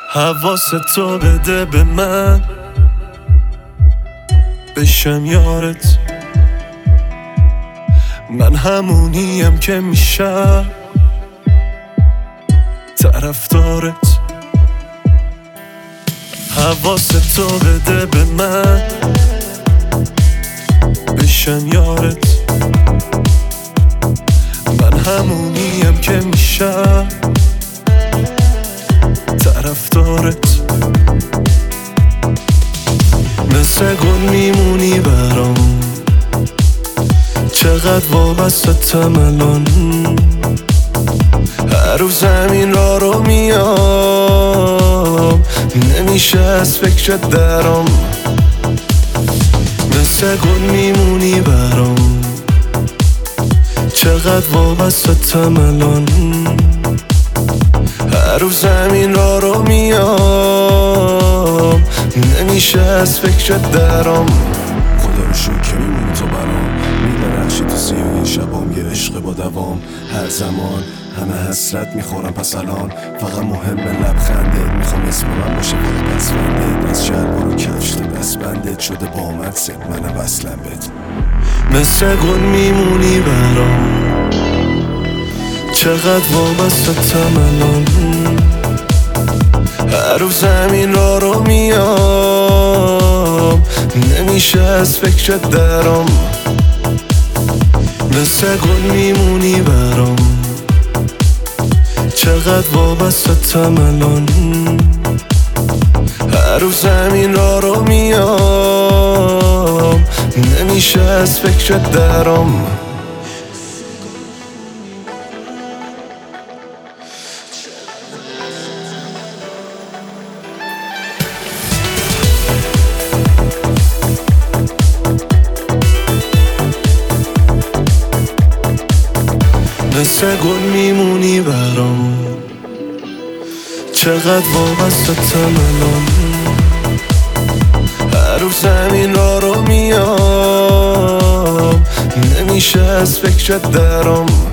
حواستو بده به من، بشم یارت. من همونیم که میشم طرفدارت. حواستو بده به من، بشم یارت. من همونیم که میشم طرفدارت. مثل گل میمونی برام، چقدر وابستم الان. هر روز زمین رو میام، نمیشه از فکرت درام. مثل گل میمونی برام، چقدر وابستم الان. هر روز زمین رو میام، نمیشه از فکرت درام. خدا رو شکر که میمونی تو برام، میدرخشی تو سیاهی شبام، یه عشق با دوام. هر زمان همه حسرت میخورم، پس الان فقط مهمه لبخندت. میخوام اسم من باشه فقط پسفندت، از شلوار و کفش تا دستبندت شده با مدست منم وصلم بهت. مثل گل میمونی برام، چقدر وابستم الان. هر روز زمین رو میام، نمیشه از فکرت درام. مثل گل میمونی برام، چقدر وابستم الان. هر روز زمین رو میام، نمیشه از فکرت درام. مثل گل میمونی برام، چقدر وابستم الان. هر روز زمین رو میام، نمیشه از فکرت درام.